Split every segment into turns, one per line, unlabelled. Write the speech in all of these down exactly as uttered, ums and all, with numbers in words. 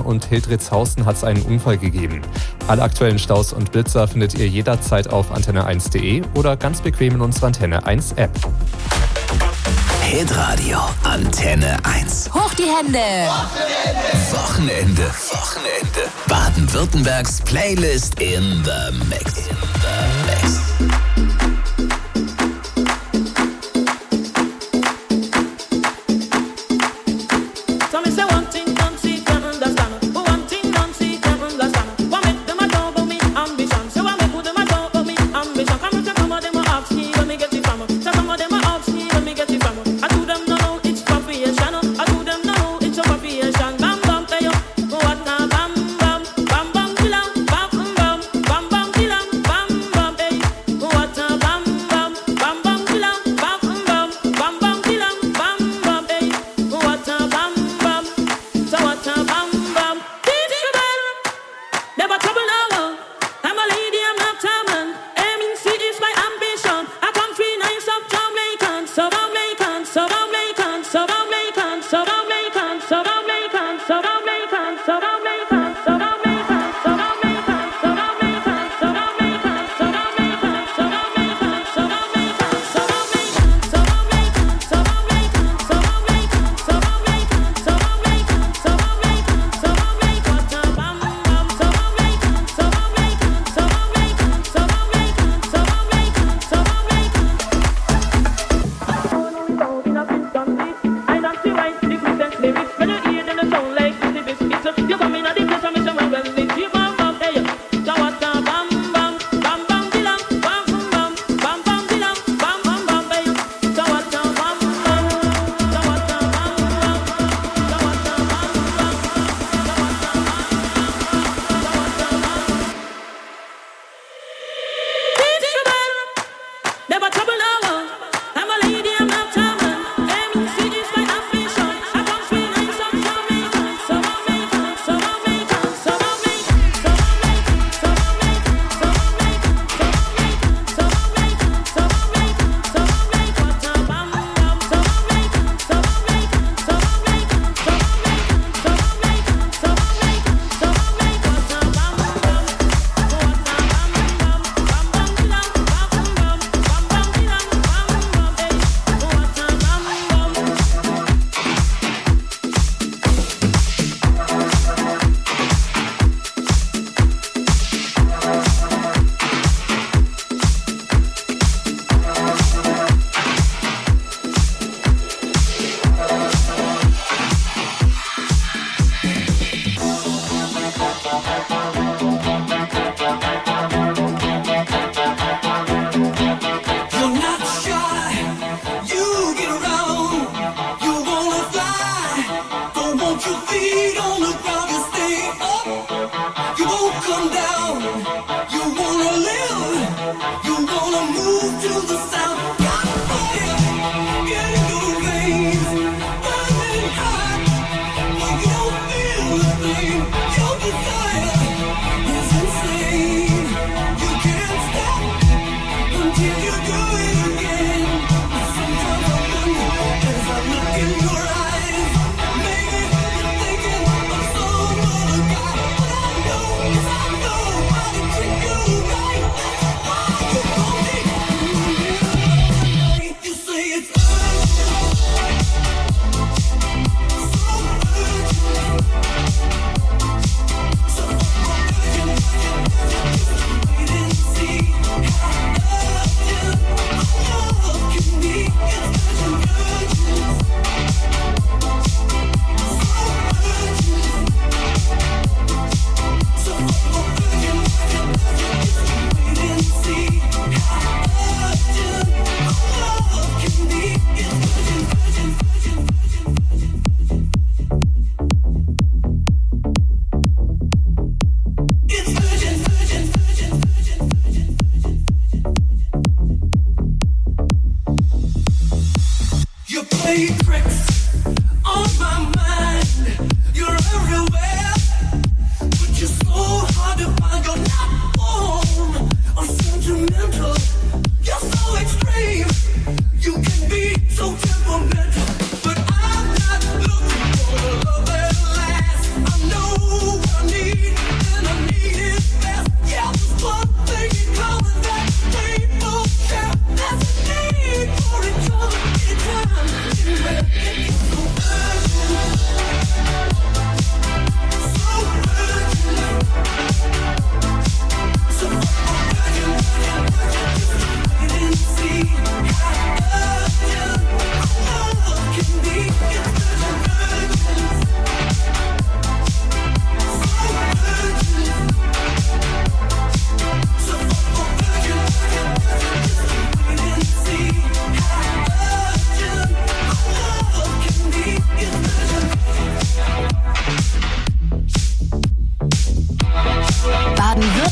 und Hildritzhausen hat es einen Unfall gegeben. Alle aktuellen Staus und Blitzer findet ihr jederzeit auf antenne eins punkt de oder ganz bequem in unserer Antenne eins App.
Hitradio Antenne eins.
Hoch die Hände!
Wochenende. Wochenende. Baden-Württembergs Playlist in the Mix. In the Mix.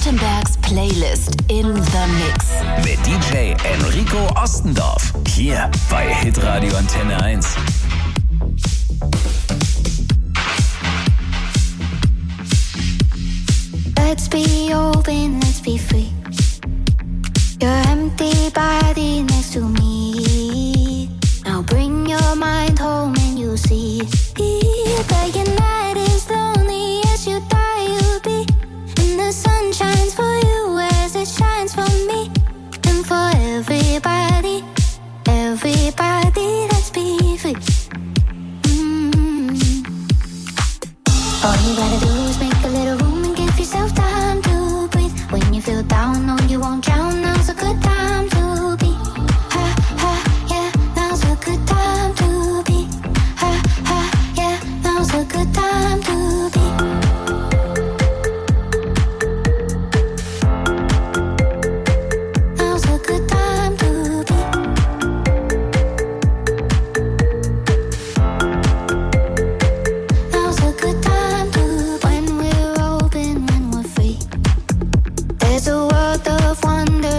Baden-Württembergs Playlist in the Mix.
Mit D J Enrico Ostendorf. Hier bei Hitradio Antenne eins.
Let's be open, let's be free. Your empty body next to me. Now bring your mind home and you'll see that your night is lonely as you thought you'd be. And the sun shines for you as it shines for me. And for everybody, everybody, let's be free. Mm-hmm. All you gotta do is make a little room and give yourself time to breathe. When you feel down, no, you won't drown. Now's a good time to be. Ha, ha, yeah, now's a good time to be. Ha, ha, yeah, now's a good time to be. Now's a good time to be. Now's a good time to when we're open, when we're free. There's a world of wonder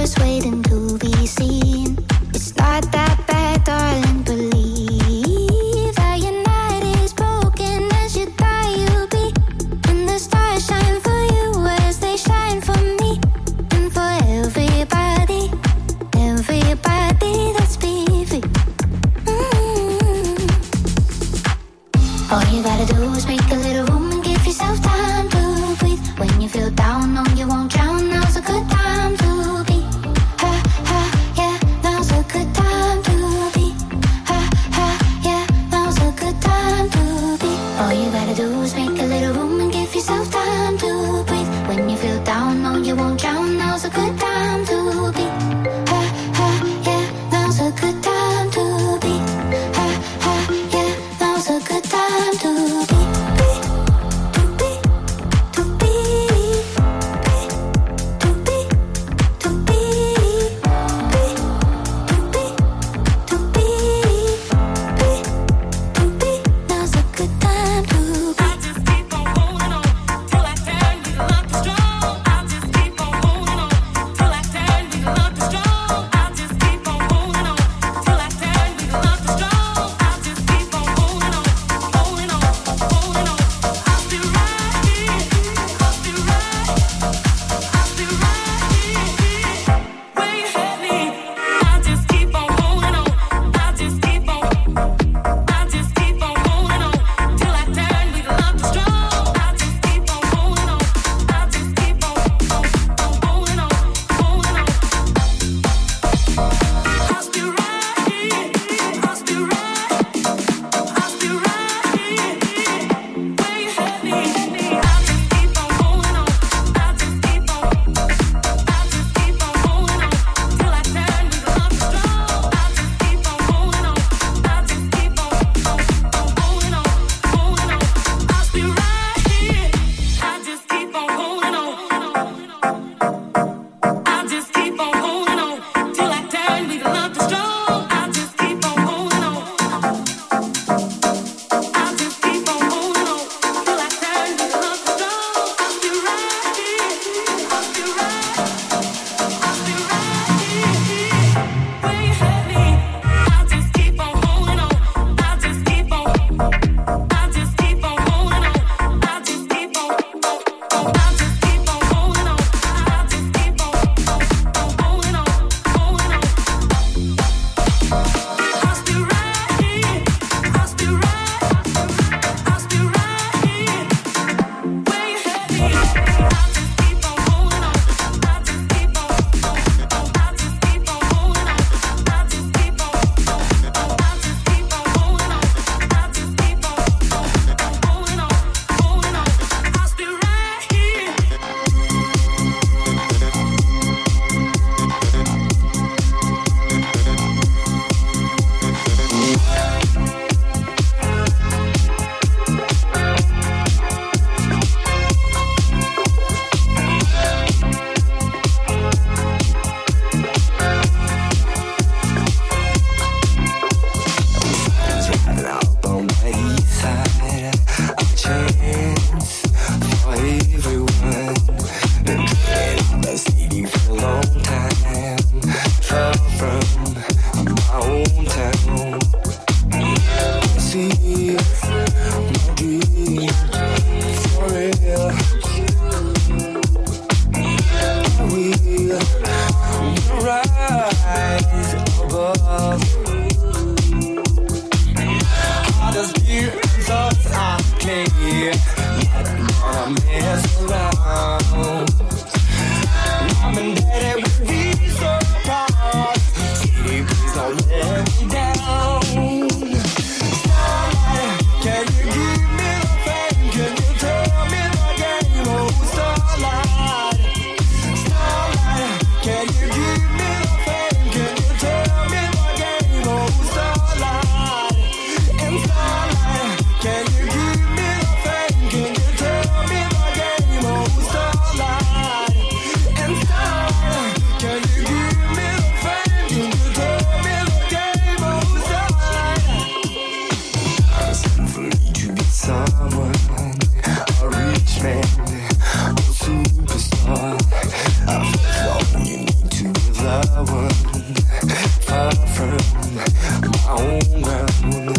wanna mess around. Mom and Daddy would be so proud. Sweetie, please don't let me down. Starlight, can you give me the fame? Can you tell me the game? Oh, Starlight, Starlight, can you give me the fame? Can you tell me the game? Oh, Starlight, and Starlight, can you give me the fame? Can you tell me the game? Oh, Starlight, and Starlight, can you give me the fame? Can you tell me the game? Oh, Starlight. I was meant for me to be someone, a rich man, a superstar. I felt all you need to be the one, far from my own ground.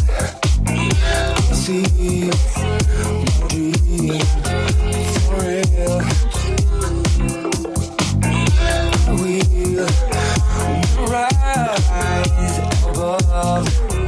See my dream for real. We'll rise above.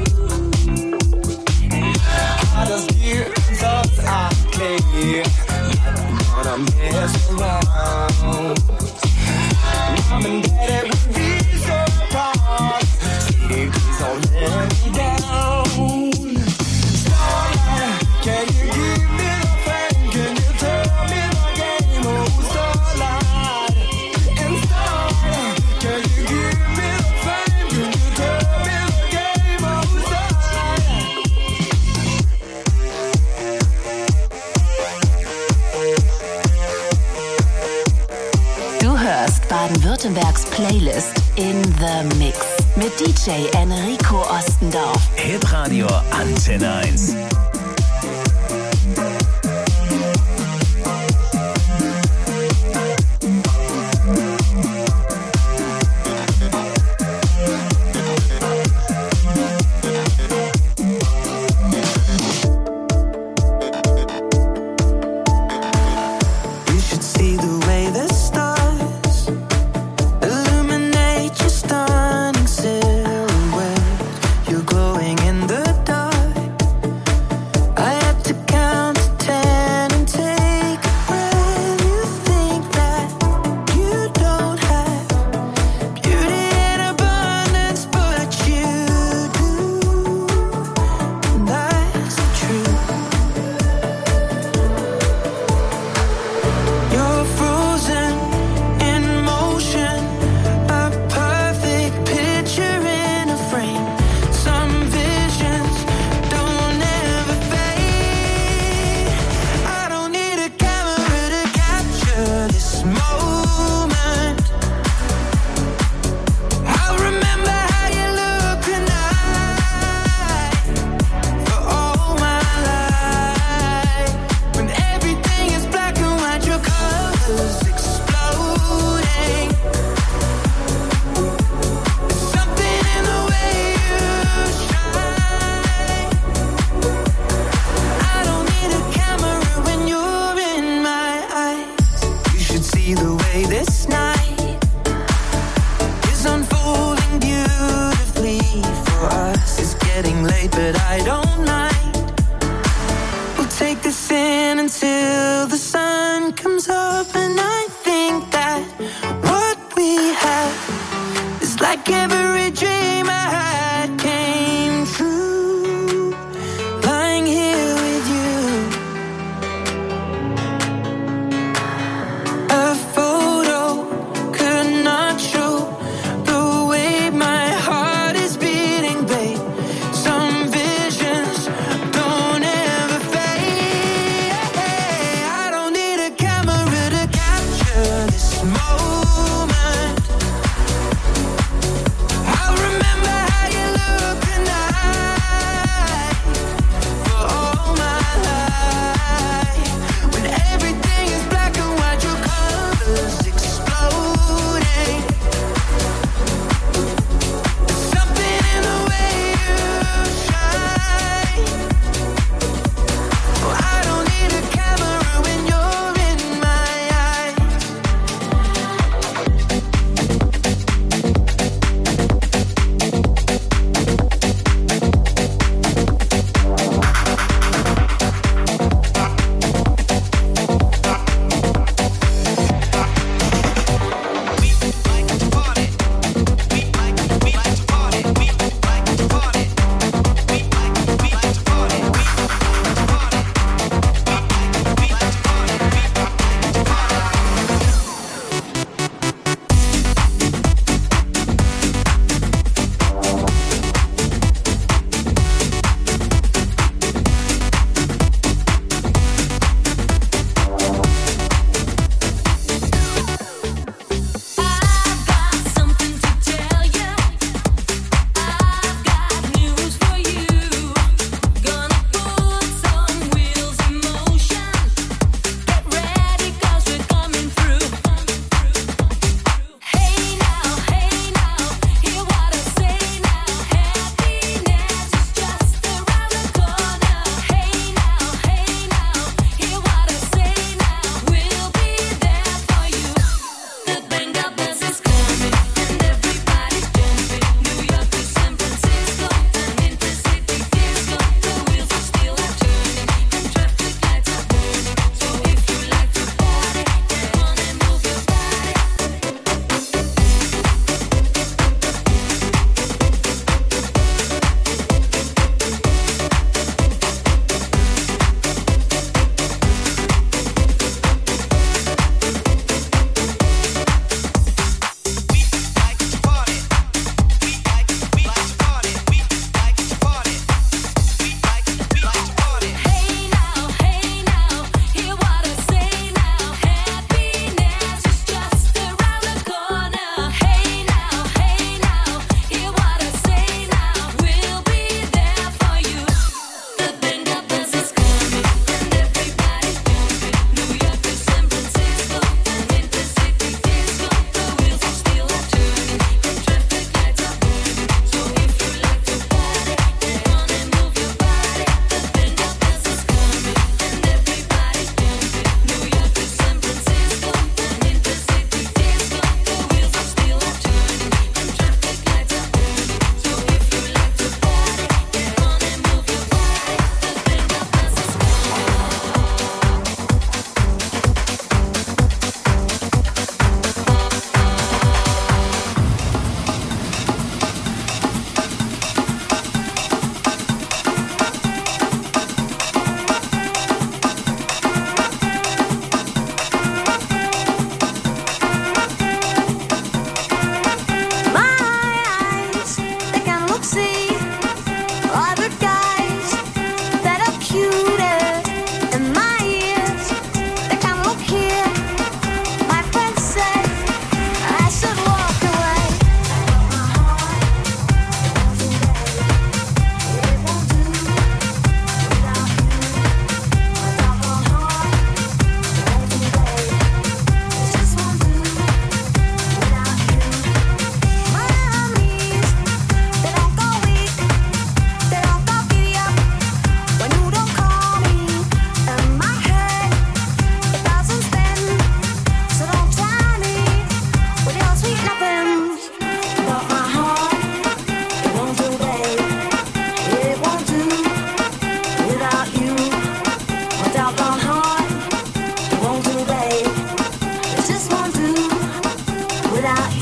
I just hear thoughts I play. I don't wanna mess around. Mom and Daddy would be so proud. Sweetie, please don't let me down. Starlight, can you give me the fame? Can you tell me the game? Oh, Starlight, and Starlight, can you give me the fame? Can you tell me the game? Oh, Starlight.
Du hörst Baden-Württembergs Playlist in the Mix mit D J Enrico Ostendorf.
Hitradio Antenne eins.
You should see the way the stars illuminate your stunning silhouette. You're glowing in the dark.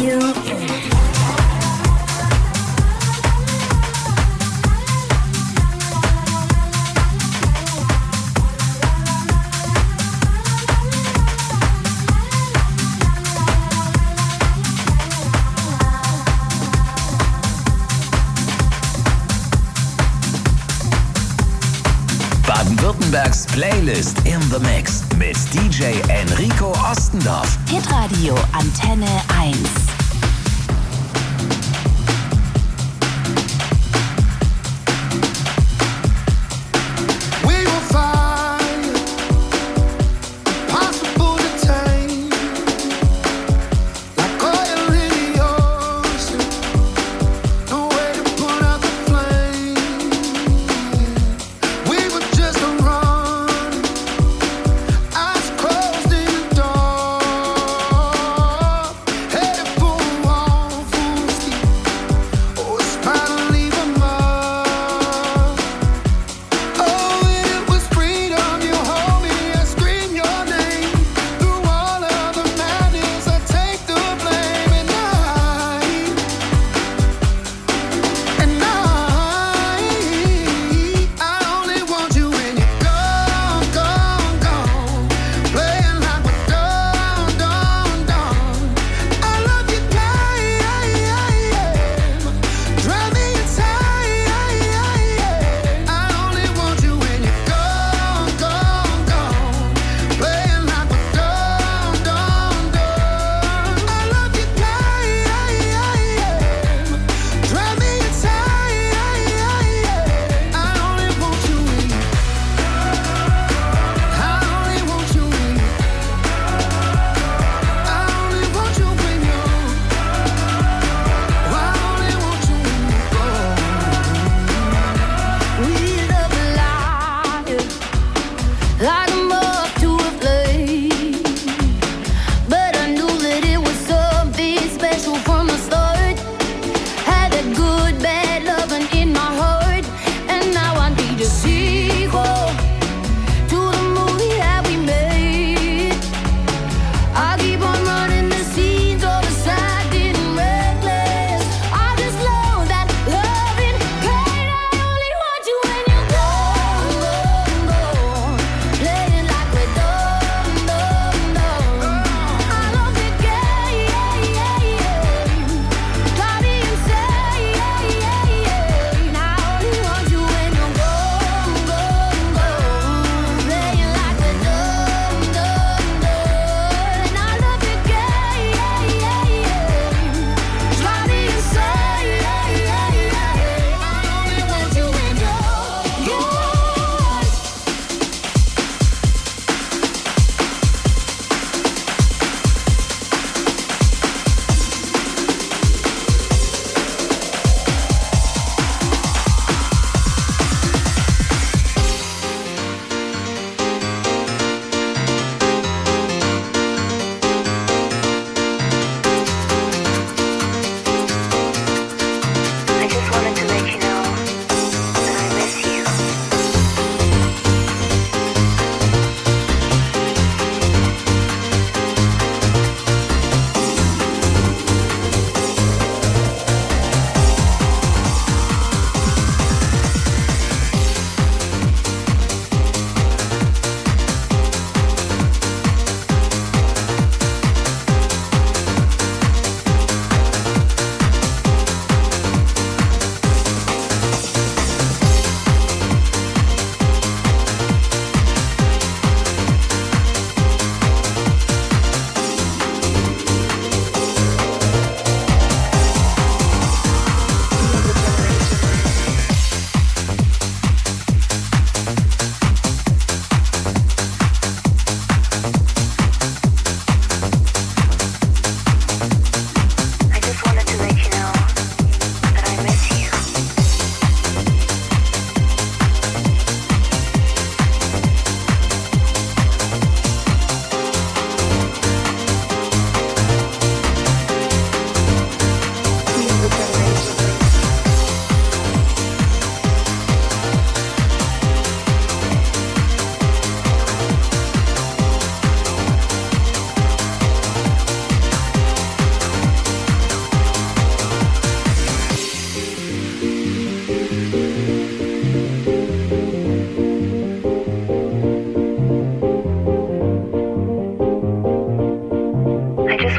Baden-Württembergs Playlist in the Mix mit D J Enrico Ostendorf.
Hitradio Antenne eins.
Closed in the door, headed for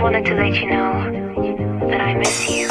wanted to let you know that I miss you.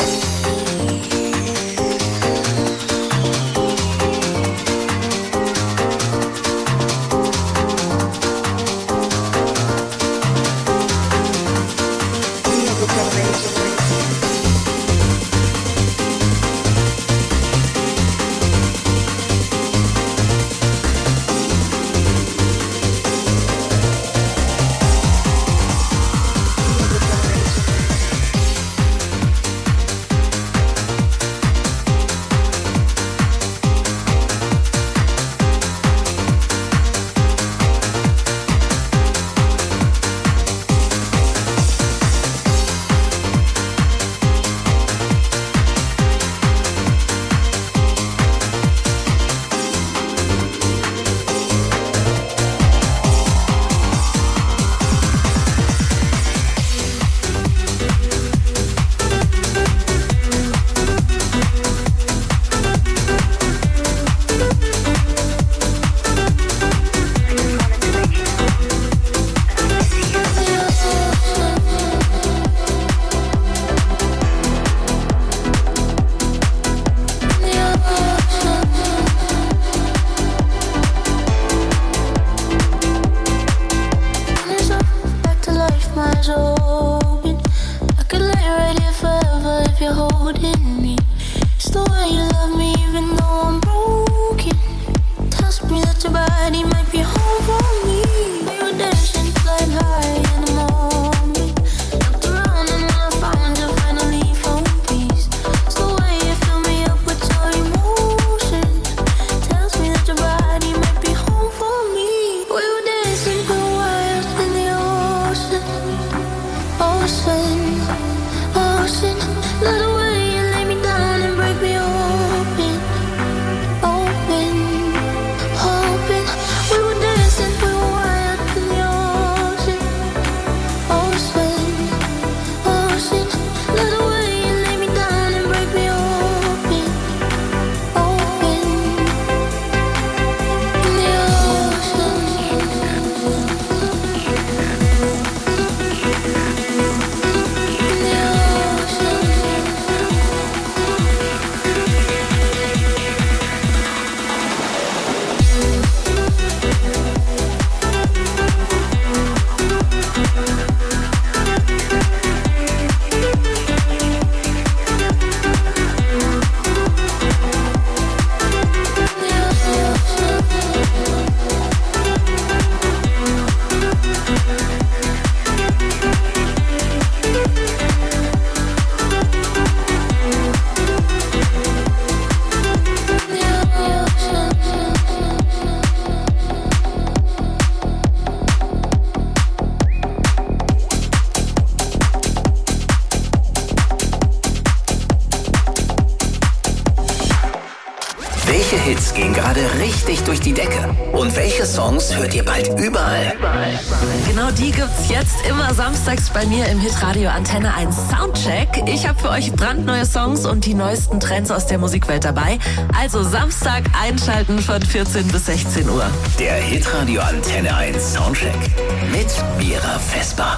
Hits gehen gerade richtig durch die Decke? Und welche Songs hört ihr bald überall?
Genau die gibt's jetzt immer samstags bei mir im Hitradio Antenne eins Soundcheck. Ich habe für euch brandneue Songs und die neuesten Trends aus der Musikwelt dabei. Also Samstag einschalten von vierzehn bis sechzehn Uhr.
Der Hitradio Antenne eins Soundcheck mit Mira Vesper.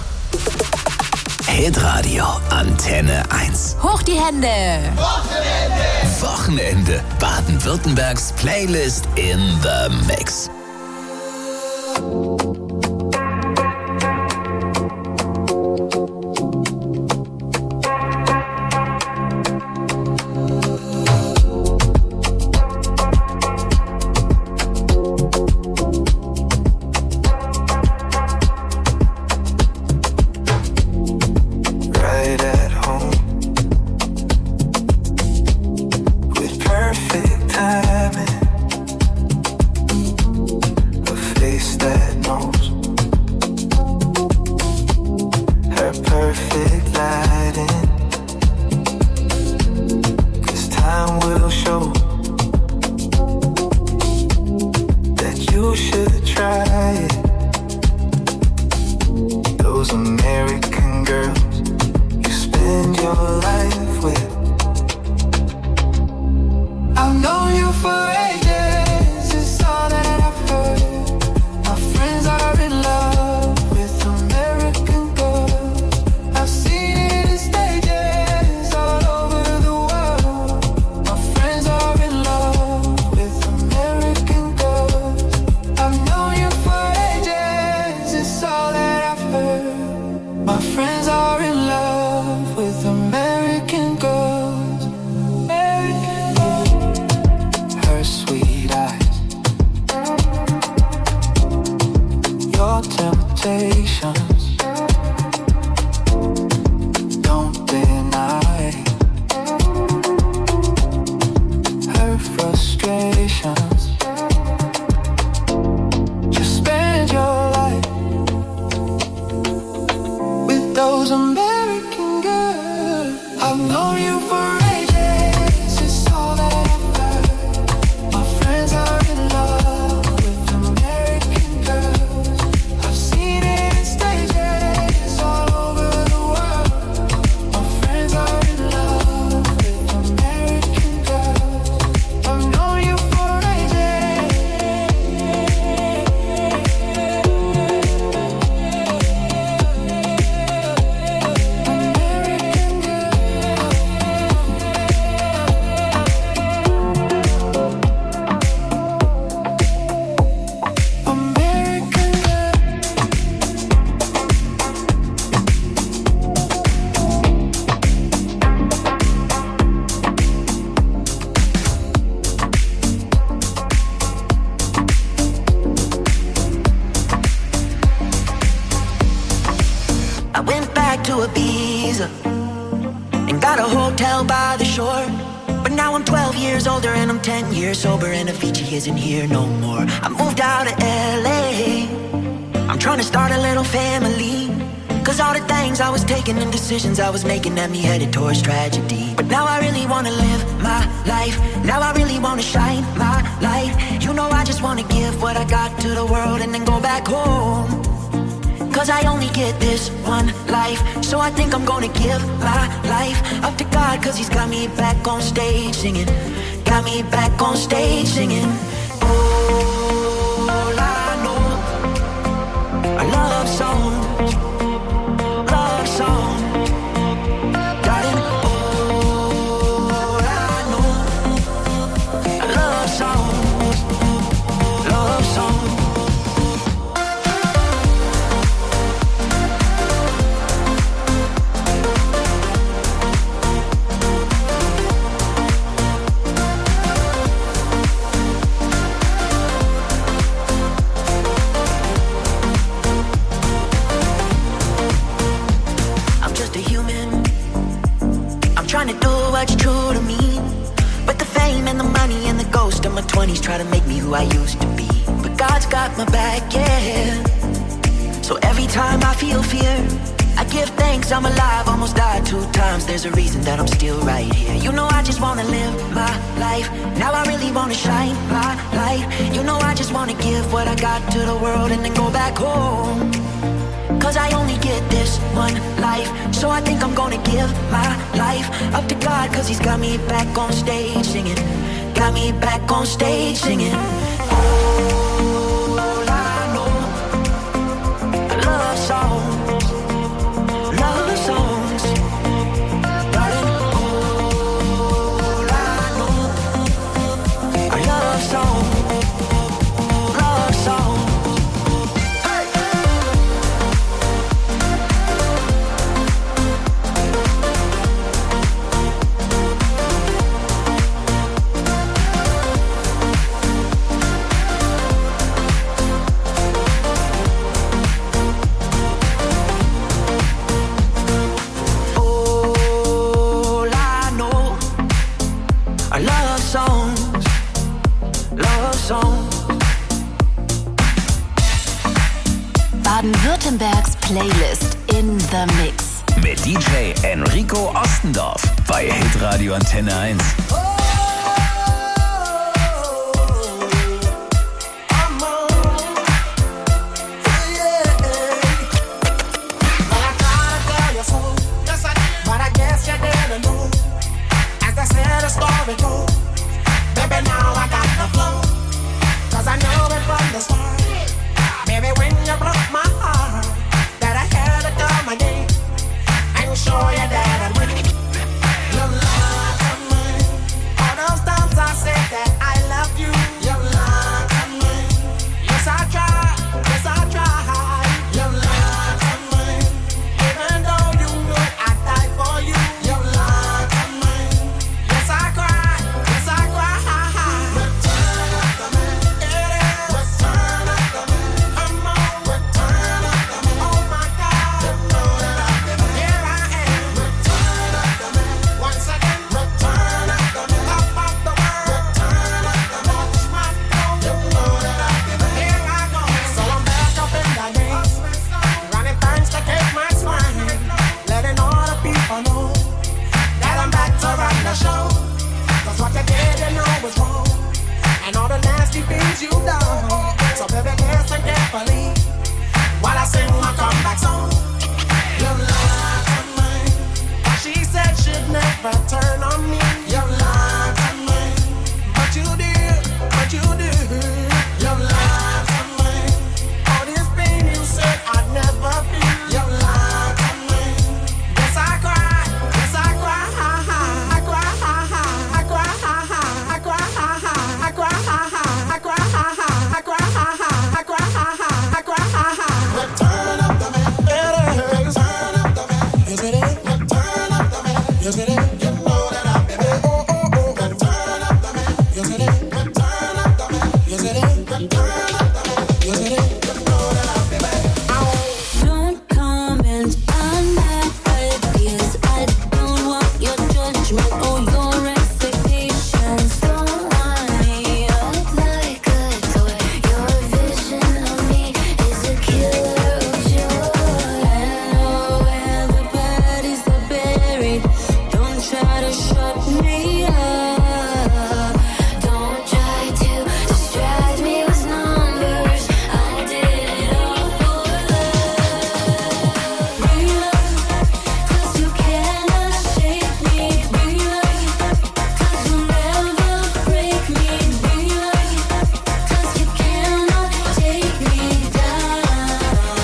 Hitradio Antenne eins.
Hoch die Hände!
Wochenende! Wochenende. Baden-Württembergs Playlist in the Mix.
My friends are in love with American girls. American girls. Her sweet eyes, your temptations, don't deny. Her frustrations, just spend your life with those American girls. I've known you for ages, it's all that I've heard. My friends are in love with American girls. I've seen it in stages all over the world. My friends are in love with American girls. I've known you for ages. American girl.
I went back to Ibiza and got a hotel by the shore. But now I'm twelve years older and I'm ten years sober, and Avicii isn't here no more. I moved out of L A. I'm trying to start a little family, cause all the things I was taking and decisions I was making had me headed towards tragedy. But now I really wanna live my life. Now I really wanna shine my light. You know I just wanna give what I got to the world and then go back home. Cause I only get this one life, so I think I'm gonna give my life up to God, cause he's got me back on stage singing. Got me back on stage singing. All I know are love songs, love songs. Darling, all I know are love songs, love songs. I'm just a human. I'm trying to do what's true to me, but the fame and the money and the ghost of my twenties try to make me who I used to be. But God's got my back, yeah. So every time I feel fear, I give thanks I'm alive. Almost died two times, there's a reason that I'm still right here. You know I just wanna live my life. Now I really wanna shine my light. You know I just wanna give what I got to the world and then go back home. Cause I only get this one life, so I think I'm gonna give my life up to God, cause he's got me back on stage singing. Got me back on stage singing. All I know are love songs, love songs. Darling, all I know are love songs, love songs. All I know are love songs, love songs.
Baden-Württembergs Playlist in the Mix.
Mit D J Enrico Ostendorf bei Hitradio Antenne eins.
Show you that I'm with your love of mine. you down. So baby, listen carefully while I sing my comeback song. Your life of mine, she said she'd never turn on me. Your life of mine, but you did, but you did. Your life of mine, all this pain you said I'd never feel. Your life of mine, yes I cry, yes I cry, I cry, I cry, I cry, I cry, I cry, I cry, I cry, I cry, I cry. Turn up the man, better turn up the man. Yes it is. Turn up the man, yes it is. You know that I baby. Oh oh oh. Turn up the man, yes it is. Turn up the man, yes it is. Turn up the man, yes it is. You know that I baby.
Don't comment on my ideas. I don't want your judgment or your expectations.
Don't wind me up like a toy. Your vision of me is a killer of joy.
I know where the bodies are buried. Don't try to shut me up.
Don't try to distract me with numbers. I did it all for love.
Real love, 'cause you cannot shake me. Real love, 'cause you'll never break me. Real love, 'cause you cannot take me down.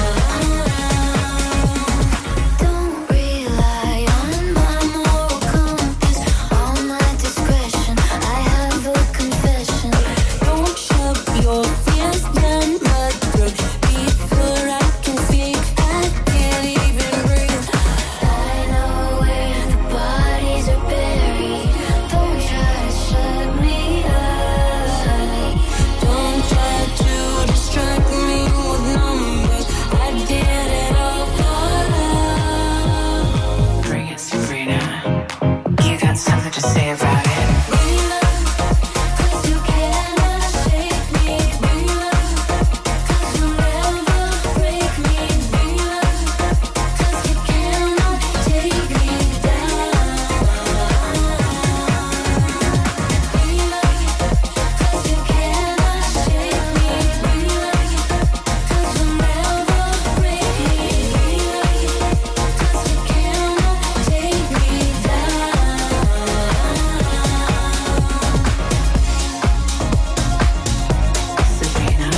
Don't rely on my moral compass, all my discretion. I have a confession.
Don't shove your fears down my throat. Before I can speak, I can't even breathe.
I know where the bodies are buried. Don't try to shut me up.
Don't try to distract me with numbers. I did it all for love.
Bring it, Sabrina. You got something to say about it.
Real love, 'cause you cannot shake me. Real love, 'cause you'll never break me. Real love, 'cause you cannot take me down. Real love, 'cause you cannot shake me. Real love, 'cause you'll never break me. Real love, 'cause you cannot take me down.
Sabrina,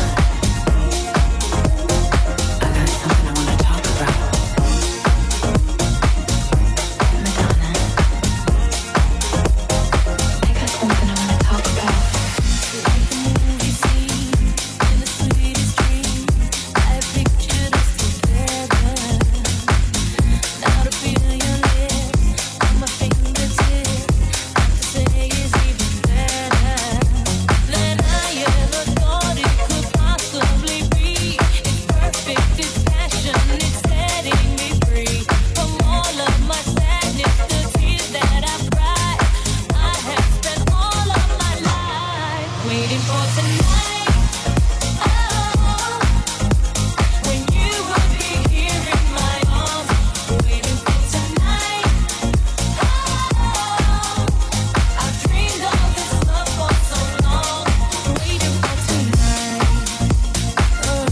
I got something I want to talk about. Madonna, I got something I want to talk about.
Like the movie scene in the sweetest dream, I pictured us together. Now to feel your lips on my fingertips, to say is even better than I ever thought it could possibly be. It's perfect, it's passion, it's setting me free from all of my sadness, the tears that I've cried. I have spent all of my life waiting for tonight. Oh, when you will be here in my arms, waiting for tonight. Oh, I've dreamed of this love for so long, waiting for tonight. Oh, oh,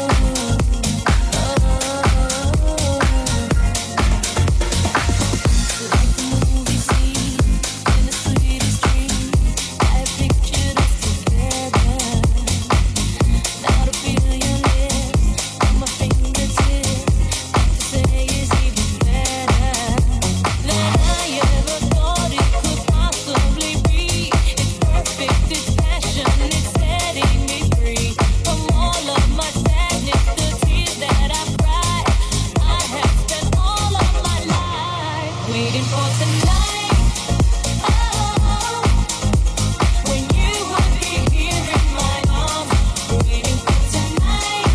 like the movie scene in the sweetest dream, I pictured us together. Now to feel your lips on my fingertips, to say is even better than I ever thought it could possibly be. It's perfect, it's passion, it's setting me free from all of my sadness, the tears that I've cried. I have spent all of my life waiting for tonight. Oh, when you will be here in my arms, waiting for tonight.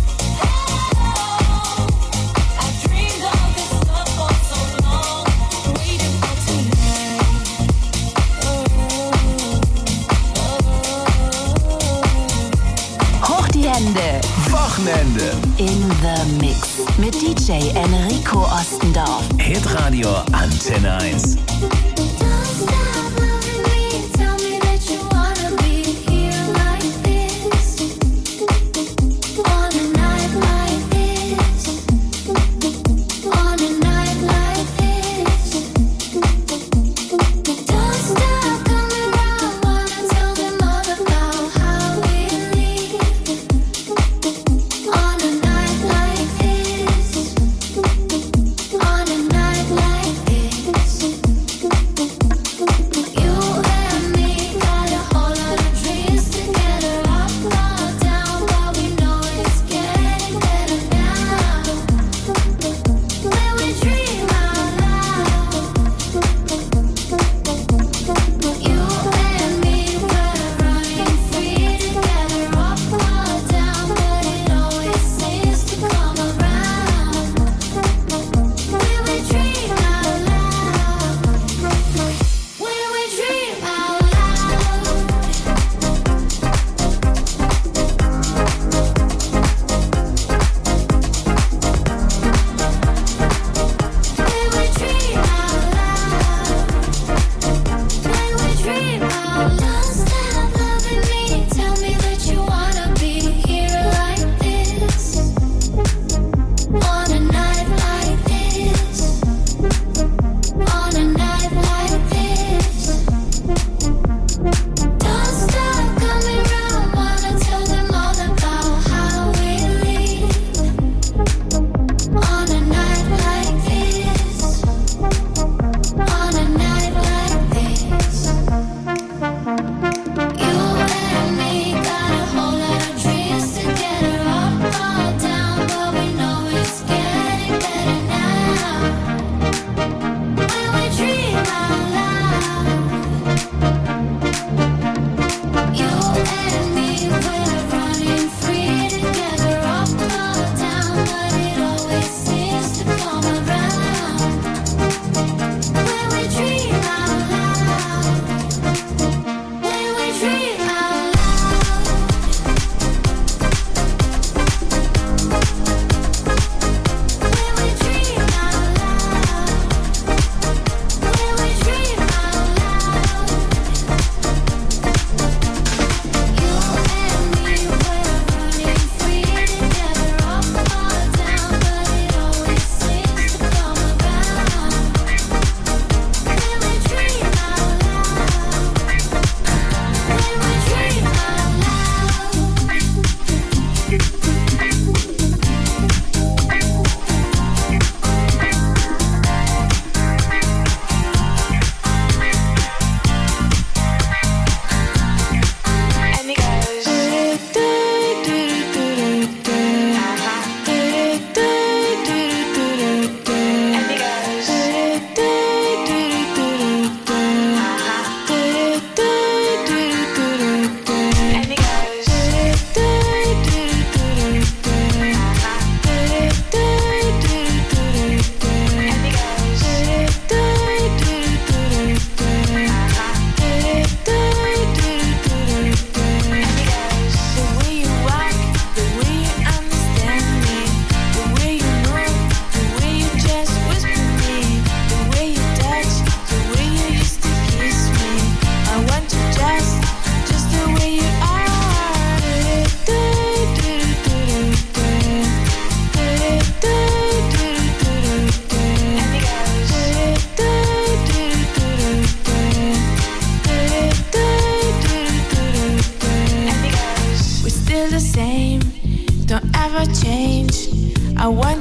Oh, I've dreamed of this love for so long, waiting for tonight. Oh, oh,
Hoch die Hände
Wochenende.
in the Mix mit D J Enrico Ostendorf.
Hitradio Antenne eins.
Don't stop loving me. Tell me that you wanna be here like this.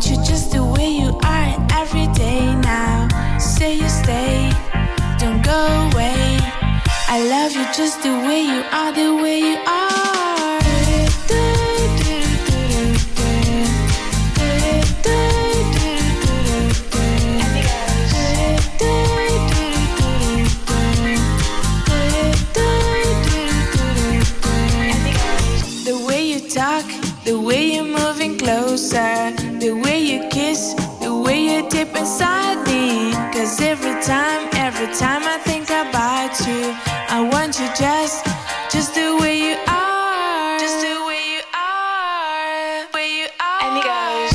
want you just the way you are every day now. Say you stay, don't go away. I love you just the way you are, the way you are. The way you talk, the way you're moving closer, the way you kiss, the way you dip inside me. Cause every time, every time I think about you, I want you just, just the way you are. Just the way you are, way you are. And it goes.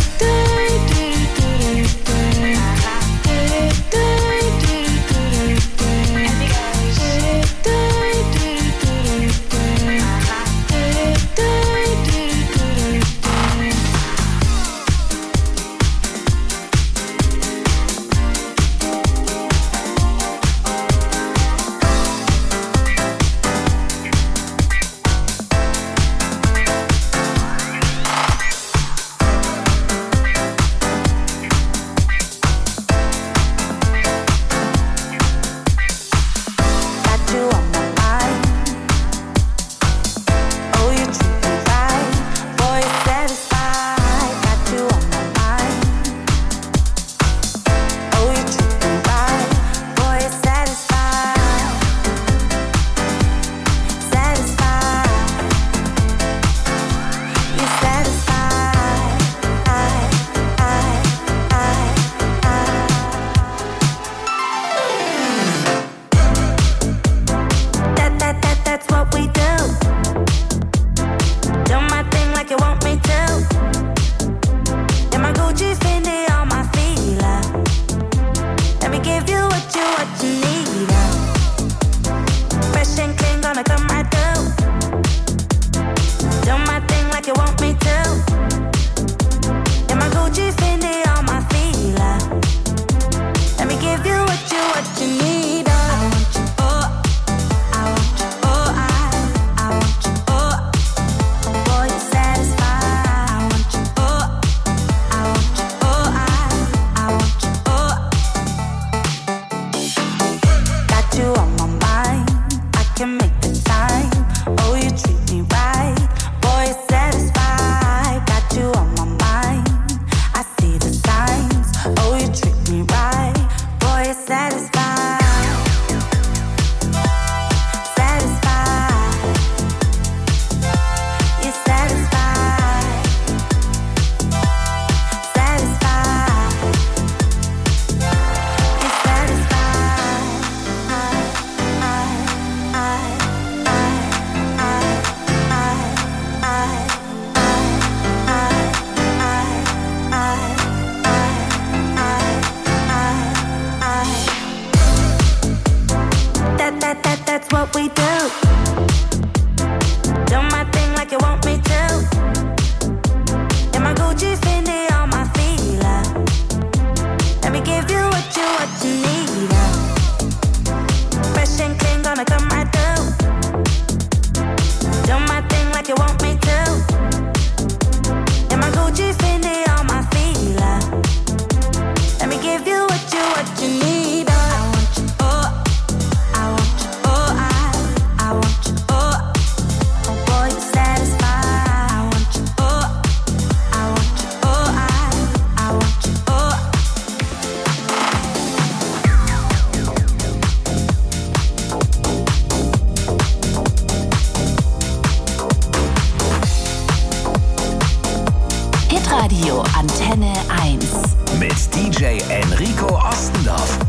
Hitradio Antenne eins.
Mit D J Enrico Ostendorf.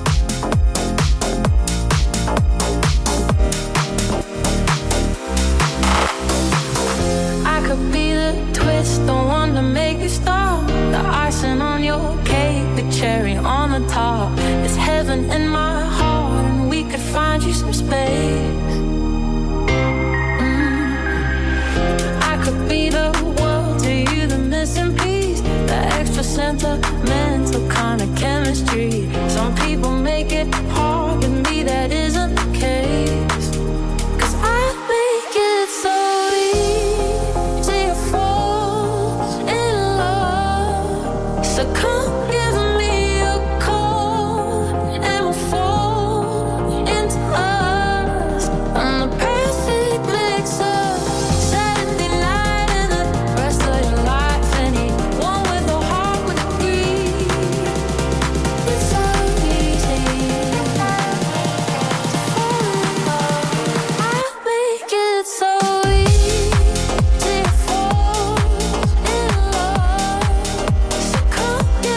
I could be the twist, the one to make you stop. The icing on your cake, the cherry on the top. It's heaven in my heart, and we could find you some space. Mm. I could be the world to you, the missing piece, the extra sentimental kind of chemistry. Some people make it hard, with me that isn't the case. 'Cause I make it so easy to fall in love.
So come give me a call and we'll fall into us. I'm the perfect mix of Saturday night and the rest of your life. Anyone with a heart would agree. It's so easy to fall in love. I make it so easy to fall in love. So come give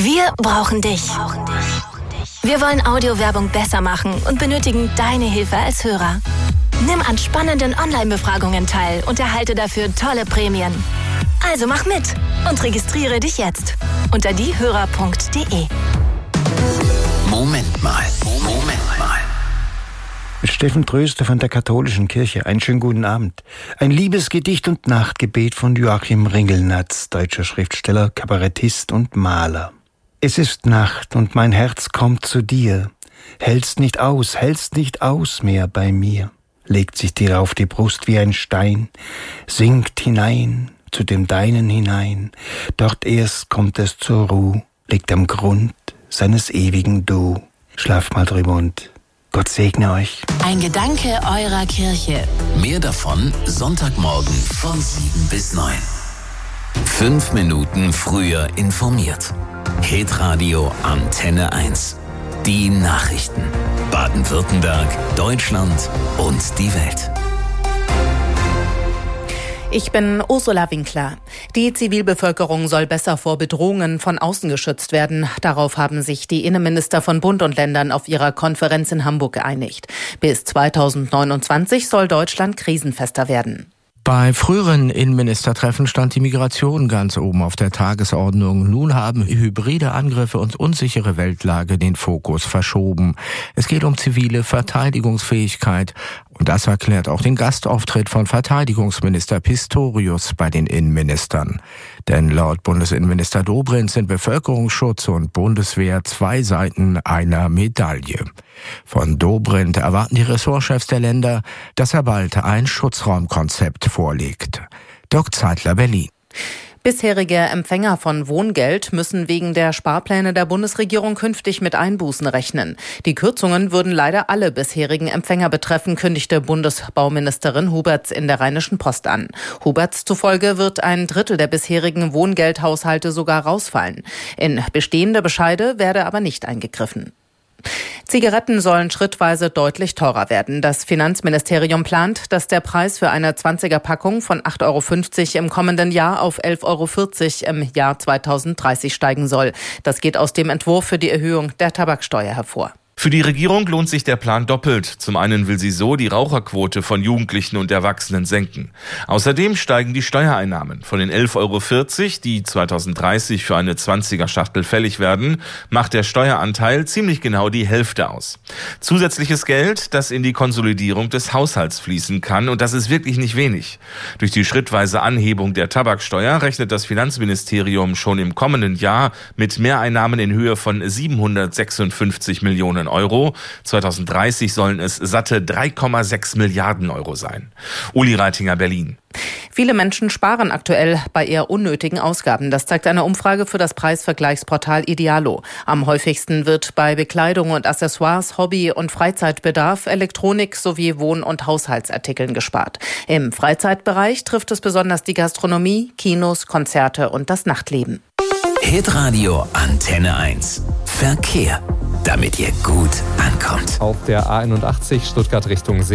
Wir brauchen dich. Wir wollen Audiowerbung besser machen und benötigen deine Hilfe als Hörer. Nimm an spannenden Online-Befragungen teil und erhalte dafür tolle Prämien. Also mach mit und registriere dich jetzt unter diehörer punkt de.
Moment mal, Moment mal.
Mit Steffen Tröster von der Katholischen Kirche. Einen schönen guten Abend. Ein Liebesgedicht und Nachtgebet von Joachim Ringelnatz, deutscher Schriftsteller, Kabarettist und Maler. Es ist Nacht und mein Herz kommt zu dir. Hältst nicht aus, hältst nicht aus mehr bei mir. Legt sich dir auf die Brust wie ein Stein, sinkt hinein, zu dem Deinen hinein. Dort erst kommt es zur Ruhe, liegt am Grund seines ewigen Du. Schlaft mal drüber und Gott segne euch.
Ein Gedanke eurer Kirche.
Mehr davon Sonntagmorgen von sieben bis neun. Fünf Minuten früher informiert. Hitradio Antenne eins. Die Nachrichten. Baden-Württemberg, Deutschland und die Welt.
Ich bin Ursula Winkler. Die Zivilbevölkerung soll besser vor Bedrohungen von außen geschützt werden. Darauf haben sich die Innenminister von Bund und Ländern auf ihrer Konferenz in Hamburg geeinigt. Bis zweitausendneunundzwanzig soll Deutschland krisenfester werden.
Bei früheren Innenministertreffen stand die Migration ganz oben auf der Tagesordnung. Nun haben hybride Angriffe und unsichere Weltlage den Fokus verschoben. Es geht um zivile Verteidigungsfähigkeit. Und das erklärt auch den Gastauftritt von Verteidigungsminister Pistorius bei den Innenministern. Denn laut Bundesinnenminister Dobrindt sind Bevölkerungsschutz und Bundeswehr zwei Seiten einer Medaille. Von Dobrindt erwarten die Ressortchefs der Länder, dass er bald ein Schutzraumkonzept vorlegt. Dirk Zeitler, Berlin.
Bisherige Empfänger von Wohngeld müssen wegen der Sparpläne der Bundesregierung künftig mit Einbußen rechnen. Die Kürzungen würden leider alle bisherigen Empfänger betreffen, kündigte Bundesbauministerin Huberts in der Rheinischen Post an. Huberts zufolge wird ein Drittel der bisherigen Wohngeldhaushalte sogar rausfallen. In bestehende Bescheide werde aber nicht eingegriffen. Zigaretten sollen schrittweise deutlich teurer werden. Das Finanzministerium plant, dass der Preis für eine zwanziger-Packung von acht Euro fünfzig im kommenden Jahr auf elf Euro vierzig im Jahr zweitausenddreißig steigen soll. Das geht aus dem Entwurf für die Erhöhung der Tabaksteuer hervor.
Für die Regierung lohnt sich der Plan doppelt. Zum einen will sie so die Raucherquote von Jugendlichen und Erwachsenen senken. Außerdem steigen die Steuereinnahmen. Von den elf Euro vierzig, die zweitausenddreißig für eine zwanziger-Schachtel fällig werden, macht der Steueranteil ziemlich genau die Hälfte aus. Zusätzliches Geld, das in die Konsolidierung des Haushalts fließen kann, und das ist wirklich nicht wenig. Durch die schrittweise Anhebung der Tabaksteuer rechnet das Finanzministerium schon im kommenden Jahr mit Mehreinnahmen in Höhe von siebenhundertsechsundfünfzig Millionen Euro. zweitausenddreißig sollen es satte drei Komma sechs Milliarden Euro sein. Uli Reitinger, Berlin.
Viele Menschen sparen aktuell bei eher unnötigen Ausgaben. Das zeigt eine Umfrage für das Preisvergleichsportal Idealo. Am häufigsten wird bei Bekleidung und Accessoires, Hobby- und Freizeitbedarf, Elektronik sowie Wohn- und Haushaltsartikeln gespart. Im Freizeitbereich trifft es besonders die Gastronomie, Kinos, Konzerte und das Nachtleben.
Hitradio Antenne eins. Verkehr, damit ihr gut ankommt.
Auf der A einundachtzig Stuttgart Richtung See